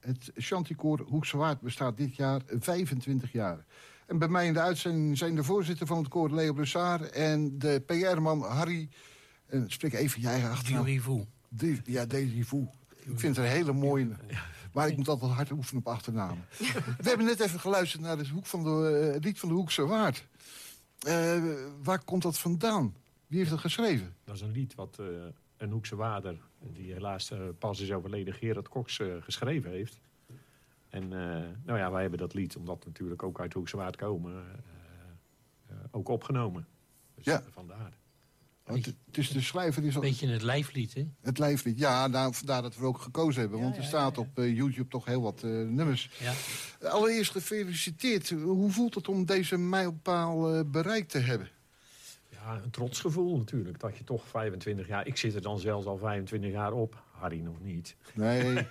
Het Chanticoor Hoekse Waard bestaat dit jaar 25 jaar. En bij mij in de uitzending zijn de voorzitter van het koor Leo Bressard en de PR-man Harry. Spreek even je eigen achternaam. Desivou. Ik vind het een hele mooie. Maar ik moet altijd hard oefenen op achternamen. We hebben net even geluisterd naar het lied van de Hoekse Waard. Waar komt dat vandaan? Wie heeft dat geschreven? Dat is een lied wat een Hoekse Waarder, die helaas pas is overleden, Gerard Cox, geschreven heeft. En wij hebben dat lied, omdat we natuurlijk ook uit de Hoekse Waard komen, ook opgenomen. Dus ja. Vandaar. Dus de schrijver is... Een beetje het lijflied, hè? Het lijflied, ja, vandaar dat we ook gekozen hebben. Want er staat op YouTube toch heel wat nummers. Ja. Allereerst gefeliciteerd. Hoe voelt het om deze mijlpaal bereikt te hebben? Ja, een trotsgevoel natuurlijk. Dat je toch 25 jaar... Ik zit er dan zelfs al 25 jaar op. Harry nog niet. Nee.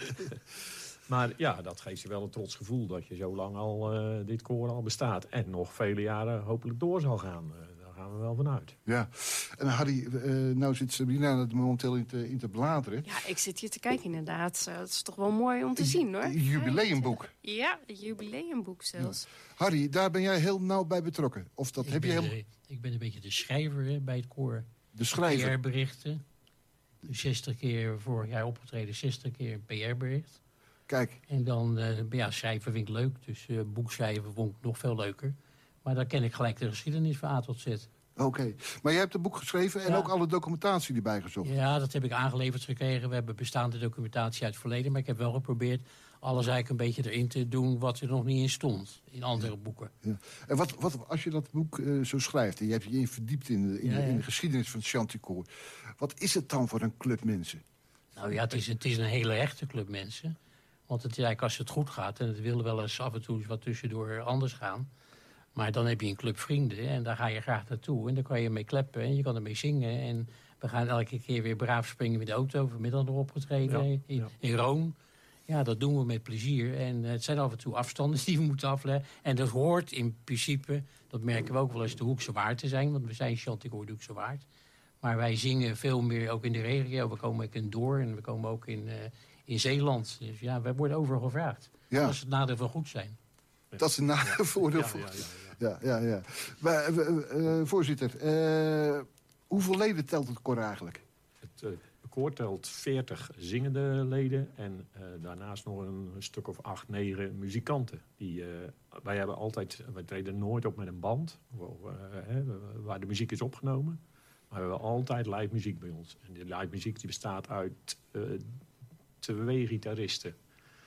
Maar ja, dat geeft je wel een trots gevoel dat je zo lang al dit koor al bestaat. En nog vele jaren hopelijk door zal gaan. Daar gaan we wel vanuit. Ja. En Harry, nou zit Sabrina er momenteel in te bladeren. Ja, ik zit hier te kijken inderdaad. Dat is toch wel mooi om te zien, hoor. Een jubileumboek. Ja, een jubileumboek zelfs. Ja. Harry, daar ben jij heel nauw bij betrokken. Of dat heb je helemaal... Ik ben een beetje de schrijver bij het koor. De schrijver? PR-berichten. 60 keer vorig jaar opgetreden, 60 keer een PR-bericht. Kijk. En dan, schrijven vind ik leuk. Dus boekschrijven vond ik nog veel leuker. Maar dan ken ik gelijk de geschiedenis van A tot Z. Oké. Maar jij hebt het boek geschreven en ook alle documentatie erbij gezocht? Ja, dat heb ik aangeleverd gekregen. We hebben bestaande documentatie uit het verleden. Maar ik heb wel geprobeerd alles eigenlijk een beetje erin te doen wat er nog niet in stond. In andere boeken. Ja. En wat als je dat boek zo schrijft en je hebt je verdiept in de geschiedenis van het Chanticoor. Wat is het dan voor een club mensen? Nou ja, het is een hele echte club mensen. Want het is eigenlijk als het goed gaat, en het wil wel eens af en toe wat tussendoor anders gaan. Maar dan heb je een club vrienden en daar ga je graag naartoe. En daar kan je mee kleppen en je kan ermee zingen. En we gaan elke keer weer braaf springen met de auto. Vanmiddag nog opgetreden in Roon. Ja, dat doen we met plezier. En het zijn af en toe afstanden die we moeten afleggen. En dat hoort in principe, dat merken we ook wel eens, de Hoekse Waard te zijn. Want we zijn Chanticoor de Hoekse Waard. Maar wij zingen veel meer ook in de regio. We komen ook in Door en we komen ook in Zeeland. Dus ja, wij worden overal gevraagd. Ja. Als het nadeel van goed zijn. Dat is een voordeel. Ja. Maar, voorzitter, hoeveel leden telt het koor eigenlijk? Het koor telt 40 zingende leden en daarnaast nog een stuk of 8, 9 muzikanten. Wij treden nooit op met een band waar de muziek is opgenomen. Maar we hebben altijd live muziek bij ons. En die live muziek die bestaat uit 2 gitaristen,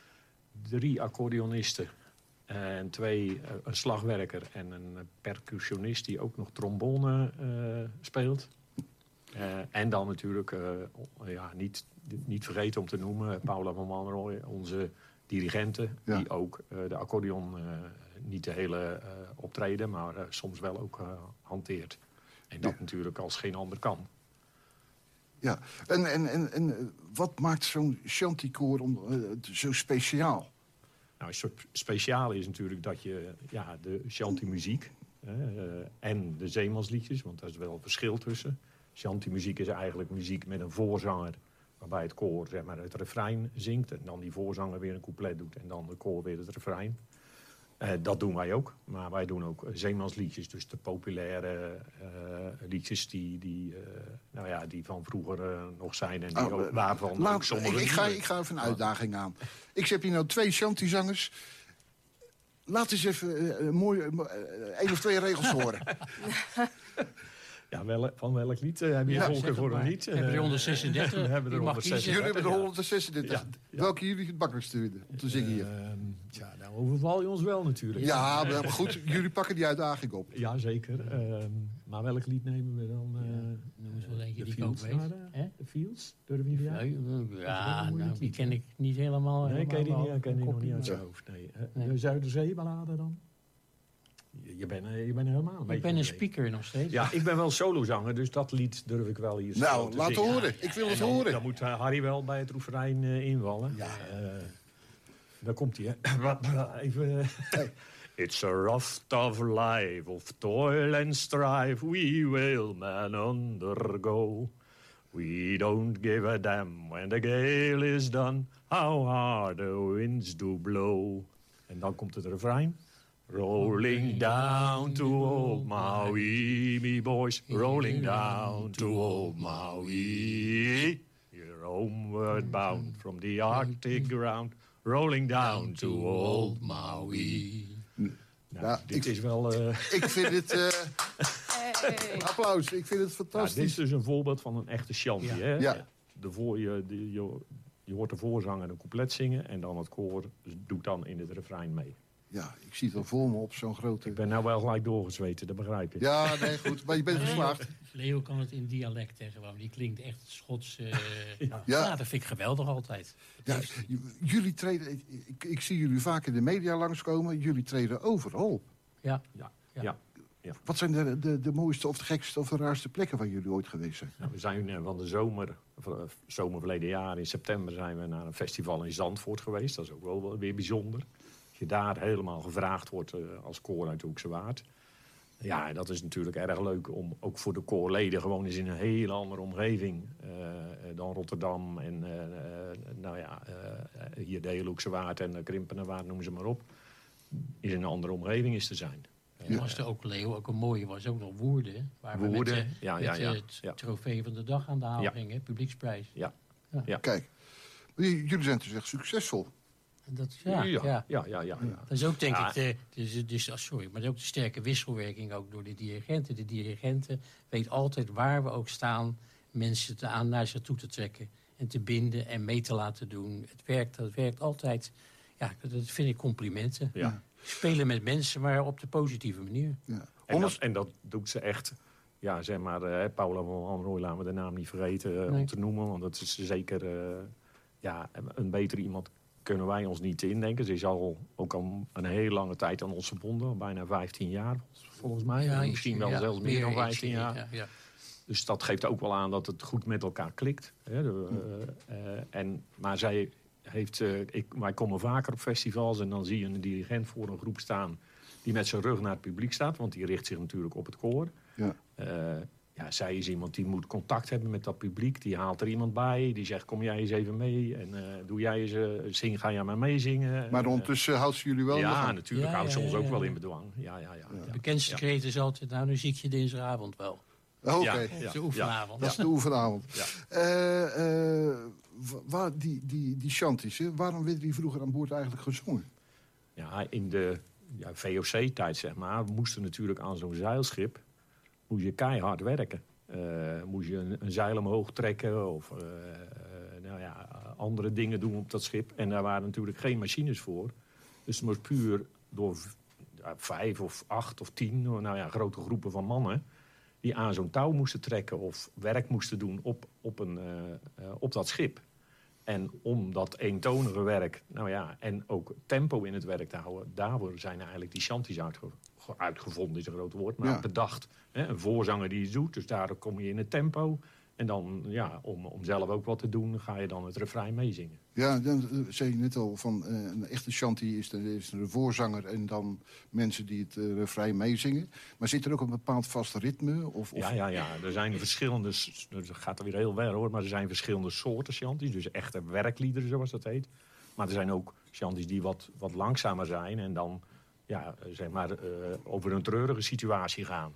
3 accordeonisten en 2 een slagwerker en een percussionist die ook nog trombone speelt. En dan natuurlijk, niet vergeten om te noemen, Paula van Manrooy, onze dirigente, die ook de accordeon niet de hele optreden, maar soms wel ook hanteert. En dat natuurlijk als geen ander kan. Ja, en wat maakt zo'n Chanticoor zo speciaal? Nou, speciaal is natuurlijk dat je de chantimuziek en de zeemansliedjes, want daar is wel een verschil tussen. Chantimuziek is eigenlijk muziek met een voorzanger, waarbij het koor zeg maar, het refrein zingt en dan die voorzanger weer een couplet doet en dan de koor weer het refrein. Dat doen wij ook, maar wij doen ook zeemansliedjes, dus de populaire liedjes die van vroeger nog zijn en waarvan ook sommige... Ik ga even een uitdaging aan. Ik heb hier nou 2 chantizangers. Laat eens even mooi 1 of 2 regels horen. Ja, van welk lied heb je volken voor een lied? Hebben we er 136? Jullie hebben er 136. Ja. Welke jullie het makkelijkst vinden om te zingen hier? Nou overval je ons wel natuurlijk. Ja, maar goed, jullie pakken die uitdaging op. Ja, zeker. Maar welk lied nemen we dan? Noem eens wel eentje die ik ook weet. De Fields? Durf je die aan? Ja, die ken ik niet helemaal. Nee, ken je nog niet uit zijn hoofd. Nee. De Zuiderzeeballade dan? Je bent helemaal een Ik ben een speaker nog steeds. Ja, ik ben wel solozanger, dus dat lied durf ik wel hier te laat zingen. horen. Ik wil het horen. Dan moet Harry wel bij het refrein invallen. Ja. Daar komt hij, hè. Even... It's a rough, tough life of toil and strife we whalemen undergo. We don't give a damn when the gale is done. how hard the winds do blow. En dan komt het refrein. Rolling down to old Maui, me boys. Rolling down to old Maui. You're homeward bound from the Arctic ground. Rolling down to old Maui. Nou, dit is wel... Ik vind het... Applaus, ik vind het fantastisch. dit is dus een voorbeeld van een echte shanty. Ja. Hè? Ja. Je hoort de voorzanger een couplet zingen... en dan het koor doet dan in het refrein mee. Ja, ik zie het al voor me op zo'n grote... Ik ben nou wel gelijk doorgezweten, dat begrijp je. Ja, nee, goed. Maar je bent geslaagd. Leo kan het in dialect zeggen, want die klinkt echt Schots. Ja. Dat vind ik geweldig altijd. Ja, jullie treden... Ik zie jullie vaak in de media langskomen. Jullie treden overal op. Ja. Wat zijn de mooiste of de gekste of de raarste plekken waar jullie ooit geweest zijn? Nou, we zijn van de zomer verleden jaar in september zijn we naar een festival in Zandvoort geweest. Dat is ook wel weer bijzonder. Als je daar helemaal gevraagd wordt als koor uit de Hoekse Waard. Ja, dat is natuurlijk erg leuk om ook voor de koorleden gewoon eens in een hele andere omgeving dan Rotterdam en hier de hele Hoekse Waard en de Krimpenerwaard, noem ze maar op. In een andere omgeving is te zijn. Was er ook, Leo, ook een mooie was ook nog Woerden. Waar we met het trofee van de dag aan de haal gingen, publieksprijs. Ja. Kijk, jullie zijn dus echt succesvol. Dat, Ja. Dat is ook denk ik, maar dat is ook de sterke wisselwerking ook door de dirigenten. De dirigenten weten altijd waar we ook staan, mensen naar zich toe te trekken en te binden en mee te laten doen. Het werkt altijd. Ja, dat vind ik complimenten. Ja. Spelen met mensen, maar op de positieve manier. Ja. En dat doet ze echt. Ja, zeg maar, Paula van Wanrooy, laten we de naam niet vergeten om te noemen. Want dat is zeker een betere iemand kunnen wij ons niet indenken. Ze is ook al een hele lange tijd aan ons verbonden. Al bijna 15 jaar, volgens mij. Ja, misschien wel zelfs meer dan 15 jaar. Ja. Dus dat geeft ook wel aan dat het goed met elkaar klikt. Maar zij heeft... wij komen vaker op festivals en dan zie je een dirigent voor een groep staan die met zijn rug naar het publiek staat, want die richt zich natuurlijk op het koor. Ja. Zij is iemand die moet contact hebben met dat publiek. Die haalt er iemand bij, die zegt kom jij eens even mee en doe jij eens, ga jij maar meezingen. Maar ondertussen houdt ze jullie wel in bedwang? Ja, natuurlijk houdt ze ons ook wel in bedwang. Ja. De bekendste kreet is altijd, nou zie ik je dinsdagavond wel. Oké. Dat is de oefenavond. Dat is de oefenavond. Die shanties, waarom werden die vroeger aan boord eigenlijk gezongen? Ja, in de VOC-tijd, zeg maar, moesten natuurlijk aan zo'n zeilschip moest je keihard werken. Moest je een zeil omhoog trekken of andere dingen doen op dat schip. En daar waren natuurlijk geen machines voor. Dus het moest puur door 5 of 8 of 10 grote groepen van mannen die aan zo'n touw moesten trekken of werk moesten doen op dat schip. En om dat eentonige werk, en ook tempo in het werk te houden, daarvoor zijn eigenlijk die shanties uitgevonden, is een groot woord, maar bedacht. Een voorzanger die het doet, dus daar kom je in het tempo. En dan, om zelf ook wat te doen, ga je dan het refrein meezingen. Ja, dan zei je net al, van een echte shanty is de voorzanger en dan mensen die het refrein meezingen. Maar zit er ook een bepaald vast ritme? Ja. Er zijn verschillende, dat gaat er weer heel ver hoor, maar er zijn verschillende soorten shanties. Dus echte werkliederen, zoals dat heet. Maar er zijn ook shanties die wat langzamer zijn en dan over een treurige situatie gaan.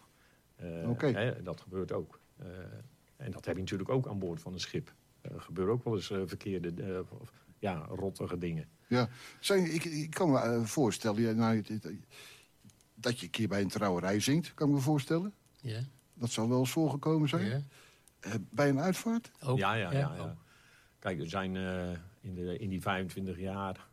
Dat gebeurt ook. En dat heb je natuurlijk ook aan boord van een schip. Er gebeuren ook wel eens verkeerde, rottige dingen. Ja, ik kan me voorstellen dat je een keer bij een trouwerij zingt. Kan ik me voorstellen? Ja. Dat zal wel eens voorgekomen zijn. Ja. Bij een uitvaart? Ook. Ja. Kijk, er zijn in die 25 jaar...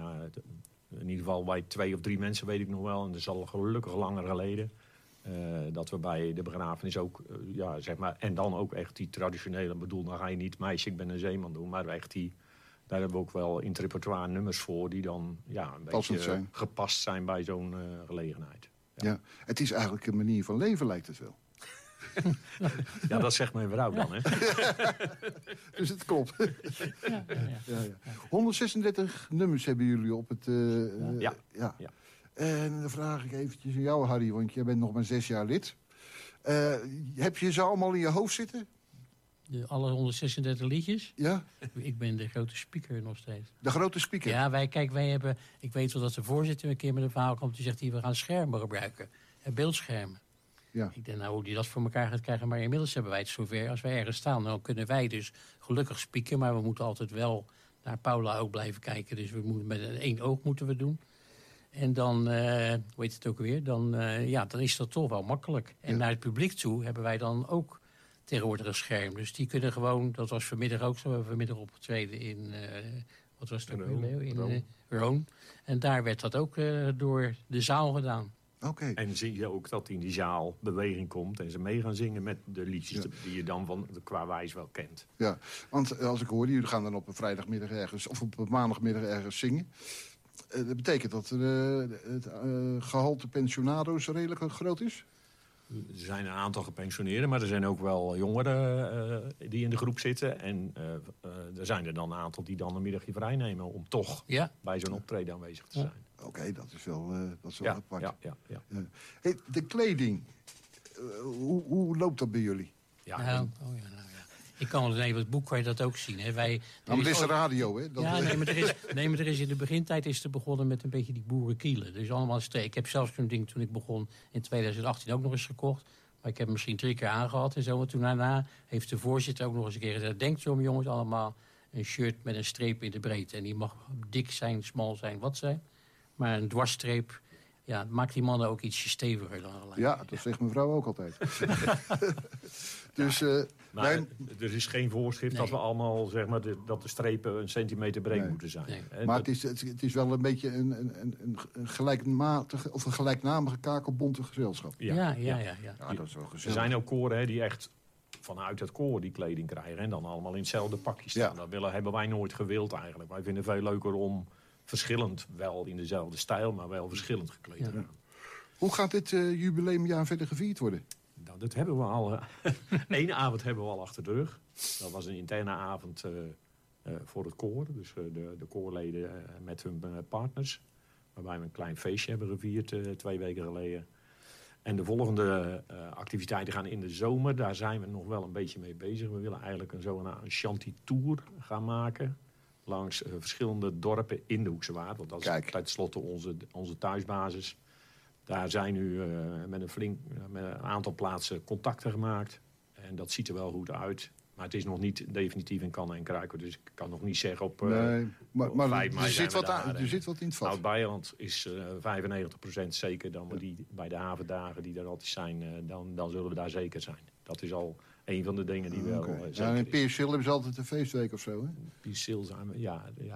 in ieder geval bij 2 of 3 mensen weet ik nog wel. En dat is al gelukkig langer geleden. Dat we bij de begrafenis ook, en dan ook echt die traditionele, dan ga je niet meisje, ik ben een zeeman doen, maar echt daar hebben we ook wel in het repertoire nummers voor die dan een beetje gepast zijn bij zo'n gelegenheid. Ja, het is eigenlijk een manier van leven, lijkt het wel. Ja, dat zegt mijn vrouw dan, hè. Dus het klopt. Ja. 136 nummers hebben jullie op het... Ja. En dan vraag ik eventjes aan jou, Harry, want jij bent nog maar 6 jaar lid. Heb je ze allemaal in je hoofd zitten? Alle 136 liedjes? Ja? Ik ben de grote speaker nog steeds. De grote speaker? Ja, wij hebben... Ik weet wel dat de voorzitter een keer met een verhaal komt... die zegt, we gaan schermen gebruiken. Beeldschermen. Ja. Ik denk, nou, hoe die dat voor elkaar gaat krijgen... maar inmiddels hebben wij het zover. Als wij ergens staan, dan kunnen wij dus gelukkig spieken... maar we moeten altijd wel naar Paula ook blijven kijken. Dus we moeten met één oog moeten we doen. En dan, hoe heet het ook weer... dan is dat toch wel makkelijk. En naar het publiek toe hebben wij dan ook... tegenwoordig een scherm. Dus die kunnen gewoon, dat was vanmiddag ook zo, we hebben vanmiddag opgetreden in, wat was het ook weer, Leo? In Roon. En daar werd dat ook door de zaal gedaan. Okay. En zie je ook dat in die zaal beweging komt en ze mee gaan zingen met de liedjes die je dan qua wijs wel kent. Ja, want als ik hoor, jullie gaan dan op een vrijdagmiddag ergens, of op een maandagmiddag ergens zingen. Dat betekent dat het gehalte pensionado's redelijk groot is? Er zijn een aantal gepensioneerden, maar er zijn ook wel jongeren die in de groep zitten. En er zijn er dan een aantal die dan een middagje vrij nemen om toch bij zo'n optreden aanwezig te zijn. Oké, dat is wel apart. Ja. Hey, de kleding, hoe loopt dat bij jullie? Ik kan wel even het boek, kan je dat ook zien. Hè. Maar het is de radio, hè? Maar er is in de begintijd is het begonnen met een beetje die boerenkielen. Dus allemaal streek. Ik heb zelfs zo'n ding toen ik begon in 2018 ook nog eens gekocht. Maar ik heb hem misschien 3 keer aangehad en zo. En toen daarna heeft de voorzitter ook nog eens een keer gezegd... denkt u om, jongens, allemaal een shirt met een streep in de breedte. En die mag dik zijn, smal zijn, wat zijn. Maar een dwarsstreep... Ja, maakt die mannen ook ietsje steviger dan gelijk. Ja, dat zegt mevrouw ook altijd. Dus, maar er is geen voorschrift dat we allemaal, zeg maar, dat de strepen een centimeter breed moeten zijn. Nee. Maar het is wel een beetje een gelijkmatige of een gelijknamige kakelbonte gezelschap. Ja, dat is wel gezellig. Er zijn ook koren die echt vanuit het koor die kleding krijgen en dan allemaal in hetzelfde pakje staan. Dat hebben wij nooit gewild eigenlijk. Wij vinden het veel leuker om verschillend, wel in dezelfde stijl, maar wel verschillend gekleed te gaan. Hoe gaat dit jubileumjaar verder gevierd worden? Nou, dat hebben we al. 1 avond hebben we al achter de rug. Dat was een interne avond voor het koor. Dus de koorleden met hun partners. Waarbij we een klein feestje hebben gevierd 2 weken geleden. En de volgende activiteiten gaan in de zomer. Daar zijn we nog wel een beetje mee bezig. We willen eigenlijk een zogenaamde Shanty-tour gaan maken. Langs verschillende dorpen in de Hoekse Waard. Want dat is tenslotte onze thuisbasis. Daar zijn nu met een aantal plaatsen contacten gemaakt. En dat ziet er wel goed uit. Maar het is nog niet definitief in kannen en kruiken. Dus ik kan nog niet zeggen op maar 5 mei er zit wat in het vat. Oud-Beijerland is 95% zeker. Dan we die bij de havendagen die er altijd zijn, dan zullen we daar zeker zijn. Dat is al een van de dingen die wel zeker en in Pierschil hebben ze altijd een feestweek of zo, hè? Pierschil zijn we,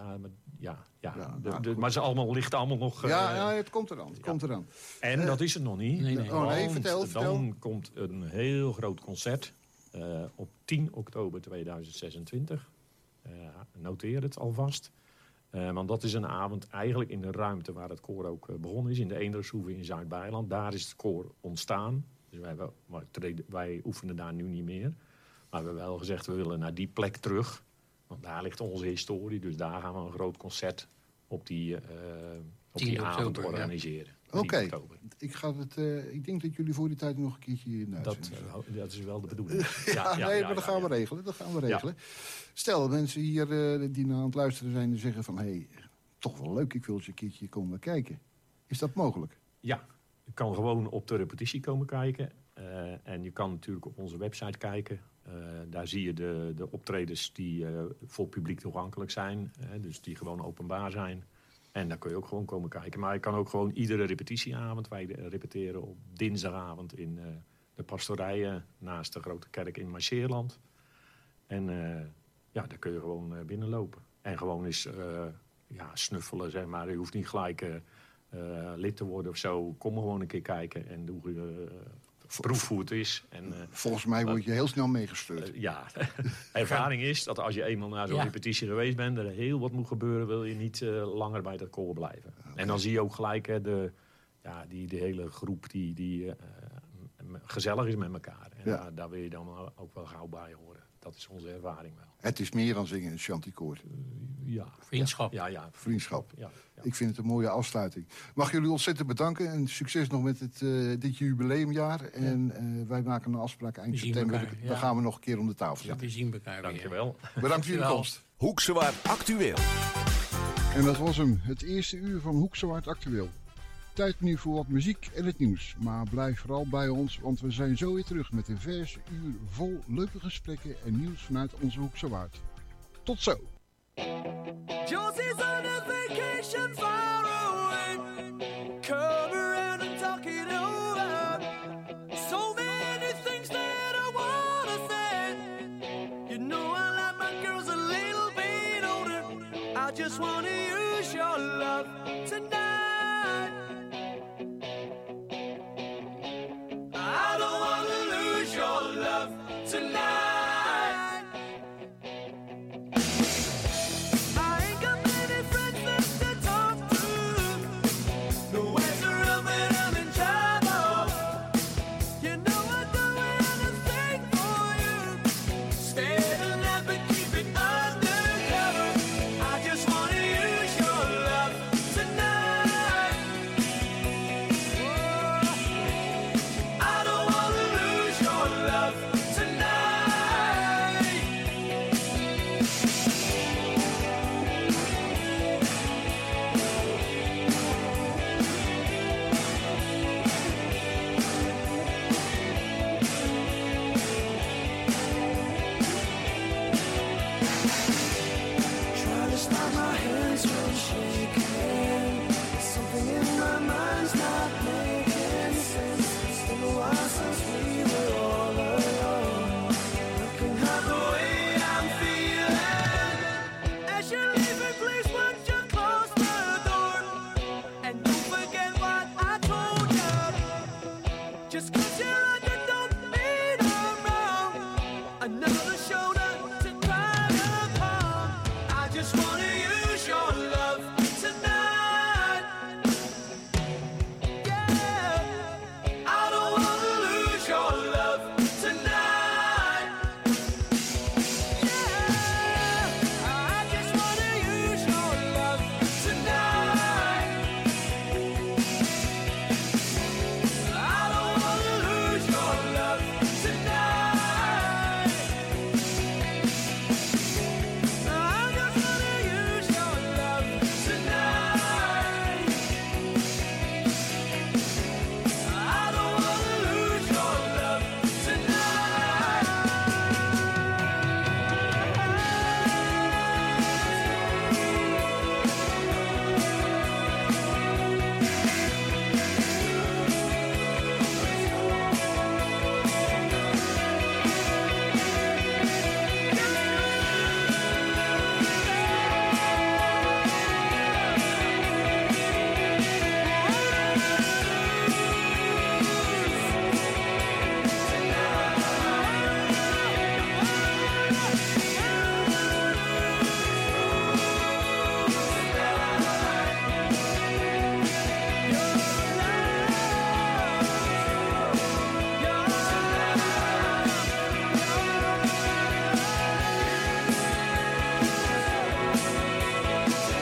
maar ze ligt allemaal nog... het komt eraan. En dat is het nog niet. Nee, vertel. Dan komt een heel groot concert op 10 oktober 2026. Noteer het alvast. Want dat is een avond eigenlijk in de ruimte waar het koor ook begonnen is. In de Eendershoeve in Zuid-Beijerland. Daar is het koor ontstaan. Dus wij oefenen daar nu niet meer. Maar we hebben wel gezegd, we willen naar die plek terug. Want daar ligt onze historie. Dus daar gaan we een groot concert op die avond organiseren. Oké. Ik denk dat jullie voor die tijd nog een keertje in huis zijn. Dat is wel de bedoeling. Maar dat gaan we regelen. Ja. Stel, mensen hier die aan het luisteren zijn... die zeggen van, hey, toch wel leuk, ik wil eens een keertje komen kijken. Is dat mogelijk? Ja, je kan gewoon op de repetitie komen kijken. En je kan natuurlijk op onze website kijken. Daar zie je de optredens die voor publiek toegankelijk zijn. Dus die gewoon openbaar zijn. En daar kun je ook gewoon komen kijken. Maar je kan ook gewoon iedere repetitieavond... wij repeteren op dinsdagavond in de pastorijen... naast de grote kerk in Marcheerland. En daar kun je gewoon binnenlopen. En gewoon eens snuffelen, zeg maar. Je hoeft niet gelijk lid te worden of zo. Kom gewoon een keer kijken en proef hoe het is. En, volgens mij word je heel snel meegestuurd. Ervaring is dat als je eenmaal naar zo'n repetitie geweest bent... er heel wat moet gebeuren, wil je niet langer bij dat koor blijven. Okay. En dan zie je ook gelijk die hele groep die gezellig is met elkaar. En daar wil je dan ook wel gauw bij horen. dat is onze ervaring wel. Het is meer dan zingen, een chanticoor. Ja. Vriendschap. Ja. Vriendschap. Ja. Ik vind het een mooie afsluiting. Mag jullie ontzettend bedanken en succes nog met dit jubileumjaar. En wij maken een afspraak eind september. Dan gaan we nog een keer om de tafel zitten. We zien elkaar weer. Dankjewel. Bedankt voor jullie komst. Hoekse Waard Actueel. En dat was hem, het eerste uur van Hoekse Waard Actueel. Tijd nu voor wat muziek en het nieuws. Maar blijf vooral bij ons, want we zijn zo weer terug met een vers uur vol leuke gesprekken en nieuws vanuit onze Hoekse Waard. Tot zo! Josie's on a vacation far away. Come around and talk it over. So many things that I wanna say. You know I like my girls a little bit older. I just want it.